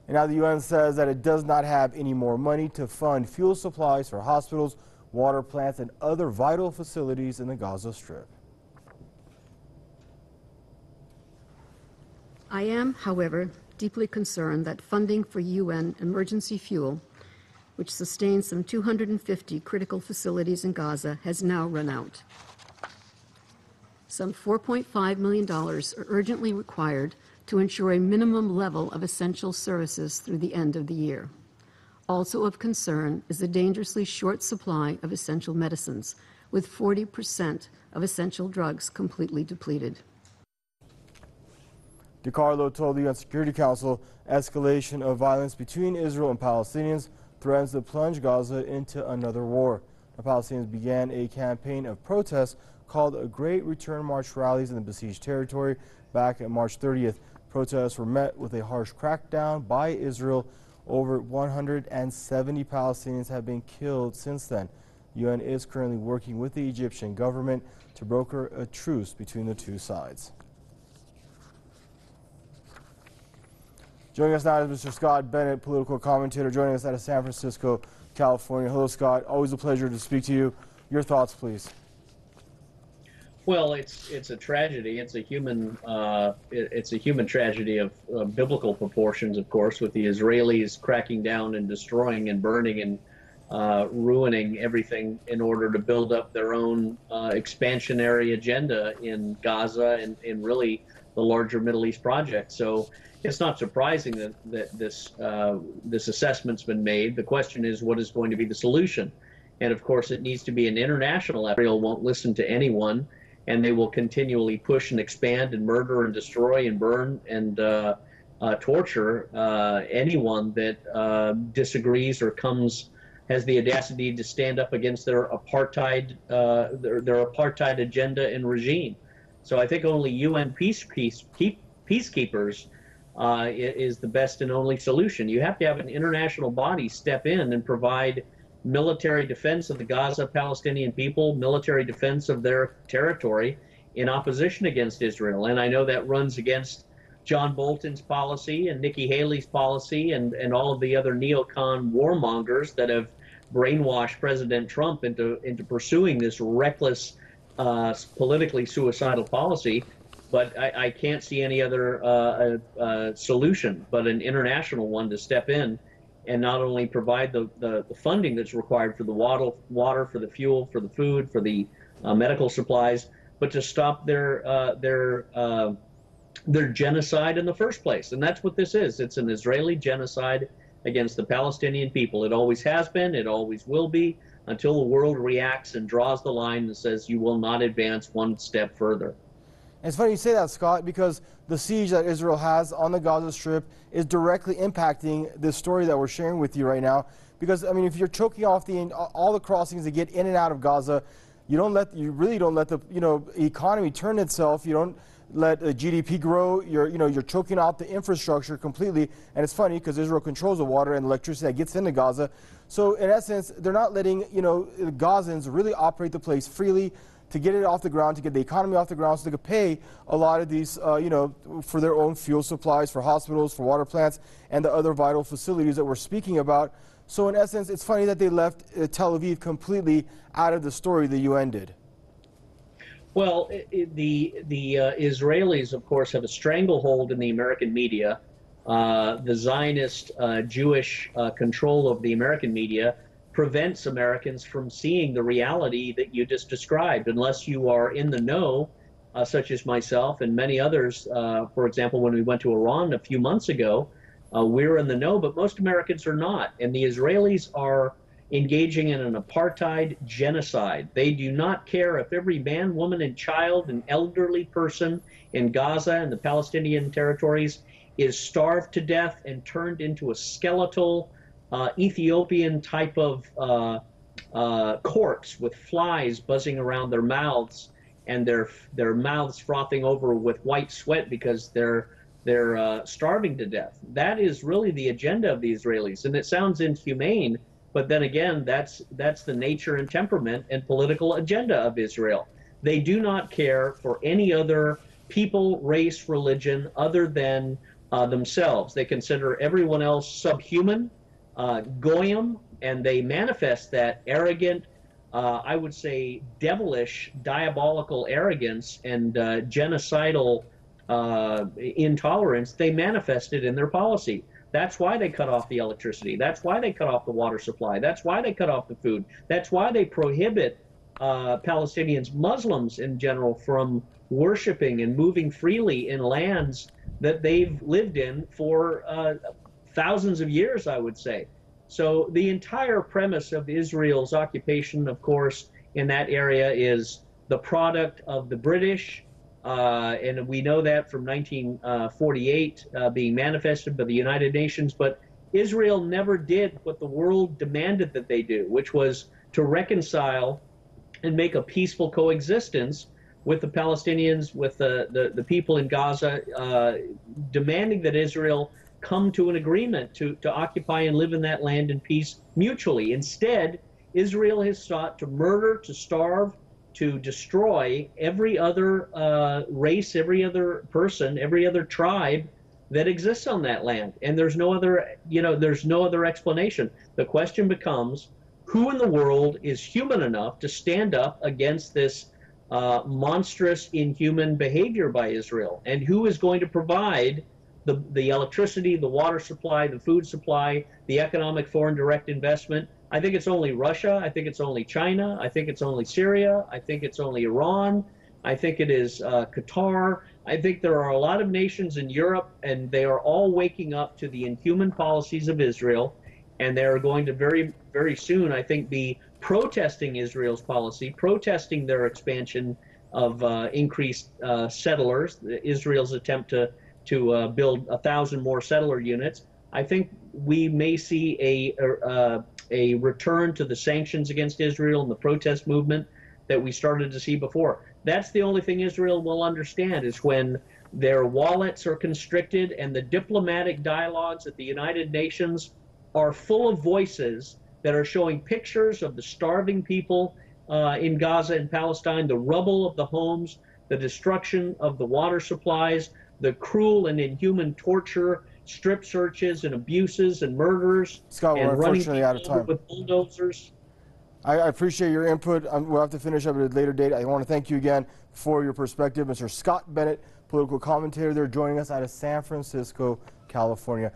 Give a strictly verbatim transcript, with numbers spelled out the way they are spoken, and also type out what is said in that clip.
And now the U N says that it does not have any more money to fund fuel supplies for hospitals, water plants, and other vital facilities in the Gaza Strip. I am, however, deeply concerned that funding for U N emergency fuel, which sustains some two hundred fifty critical facilities in Gaza, has now run out. Some four point five million dollars are urgently required to ensure a minimum level of essential services through the end of the year. Also of concern is the dangerously short supply of essential medicines, with forty percent of essential drugs completely depleted. DiCarlo told the U N Security Council escalation of violence between Israel and Palestinians threatens to plunge Gaza into another war. The Palestinians began a campaign of protests called a Great Return March rallies in the besieged territory back on March thirtieth. Protests were met with a harsh crackdown by Israel. Over one hundred seventy Palestinians have been killed since then. U N is currently working with the Egyptian government to broker a truce between the two sides. Joining us now is Mister Scott Bennett, political commentator, joining us out of San Francisco, California. Hello, Scott. Always a pleasure to speak to you. Your thoughts, please. Well, it's it's a tragedy. It's a human uh, it, it's a human tragedy of uh, biblical proportions, of course, with the Israelis cracking down and destroying and burning and uh, ruining everything in order to build up their own uh, expansionary agenda in Gaza and, and really the larger Middle East project. So it's not surprising that that this uh, this assessment's been made. The question is, what is going to be the solution? And of course, it needs to be an international effort. Israel won't listen to anyone, and they will continually push and expand and murder and destroy and burn and uh, uh, torture uh, anyone that uh, disagrees or comes has the audacity to stand up against their apartheid uh, their, their apartheid agenda and regime. So I think only U N peace, peace keep, peacekeepers uh, is the best and only solution. You have to have an international body step in and provide military defense of the Gaza Palestinian people, military defense of their territory in opposition against Israel. And I know that runs against John Bolton's policy and Nikki Haley's policy and, and all of the other neocon warmongers that have brainwashed President Trump into, into pursuing this reckless, uh, politically suicidal policy. But I, I can't see any other uh, uh, solution but an international one to step in and not only provide the, the, the funding that's required for the water, water, for the fuel, for the food, for the uh, medical supplies, but to stop their uh, their uh, their genocide in the first place. And that's what this is. It's an Israeli genocide against the Palestinian people. It always has been. It always will be until the world reacts and draws the line and says you will not advance one step further. And it's funny you say that, Scott, because the siege that Israel has on the Gaza Strip is directly impacting this story that we're sharing with you right now. Because, I mean, if you're choking off the all the crossings that get in and out of Gaza, you don't let you really don't let the you know economy turn itself. You don't let the G D P grow. You're you know you're choking out the infrastructure completely. And it's funny because Israel controls the water and electricity that gets into Gaza. So in essence, they're not letting you know the Gazans really operate the place freely, to get it off the ground, to get the economy off the ground so they could pay a lot of these, uh, you know, for their own fuel supplies, for hospitals, for water plants, and the other vital facilities that we're speaking about. So in essence, it's funny that they left uh, Tel Aviv completely out of the story the U N did. Well, it, it, the, the uh, Israelis, of course, have a stranglehold in the American media. Uh, the Zionist uh, Jewish uh, control of the American media prevents Americans from seeing the reality that you just described. Unless you are in the know, uh, such as myself and many others, uh, for example, when we went to Iran a few months ago, uh, we're in the know, but most Americans are not. And the Israelis are engaging in an apartheid genocide. They do not care if every man, woman, and child and elderly person in Gaza and the Palestinian territories is starved to death and turned into a skeletal Uh, Ethiopian type of uh, uh, corpse with flies buzzing around their mouths and their their mouths frothing over with white sweat because they're they're uh, starving to death. That is really the agenda of the Israelis, and it sounds inhumane, but then again, that's that's the nature and temperament and political agenda of Israel. They do not care for any other people, race, religion other than uh, themselves. They consider everyone else subhuman, uh, goyim, and they manifest that arrogant, uh, I would say devilish, diabolical arrogance and uh, genocidal uh, intolerance. They manifest it in their policy. That's why they cut off the electricity. That's why they cut off the water supply. That's why they cut off the food. That's why they prohibit uh, Palestinians, Muslims in general, from worshiping and moving freely in lands that they've lived in for uh, thousands of years, I would say. So the entire premise of Israel's occupation, of course, in that area is the product of the British, uh, and we know that from nineteen forty-eight uh, being manifested by the United Nations. But Israel never did what the world demanded that they do, which was to reconcile and make a peaceful coexistence with the Palestinians, with the, the, the people in Gaza, uh, demanding that Israel come to an agreement to, to occupy and live in that land in peace mutually. Instead, Israel has sought to murder, to starve, to destroy every other uh, race, every other person, every other tribe that exists on that land. And there's no other, you know, there's no other explanation. The question becomes, who in the world is human enough to stand up against this uh, monstrous, inhuman behavior by Israel? And who is going to provide the, the electricity, the water supply, the food supply, the economic foreign direct investment? I think it's only Russia. I think it's only China. I think it's only Syria. I think it's only Iran. I think it is uh, Qatar. I think there are a lot of nations in Europe, and they are all waking up to the inhuman policies of Israel, and they are going to very, very soon, I think, be protesting Israel's policy, protesting their expansion of uh, increased uh, settlers, Israel's attempt to, to uh, build a thousand more settler units. I think we may see a, a, a return to the sanctions against Israel and the protest movement that we started to see before. That's the only thing Israel will understand, is when their wallets are constricted and the diplomatic dialogues at the United Nations are full of voices that are showing pictures of the starving people uh, in Gaza and Palestine, the rubble of the homes, the destruction of the water supplies, the cruel and inhuman torture, strip searches and abuses and murders, Scott, and we're running unfortunately out of people time. with bulldozers. I, I appreciate your input. Um, we'll have to finish up at a later date. I want to thank you again for your perspective. Mister Scott Bennett, political commentator there, joining us out of San Francisco, California.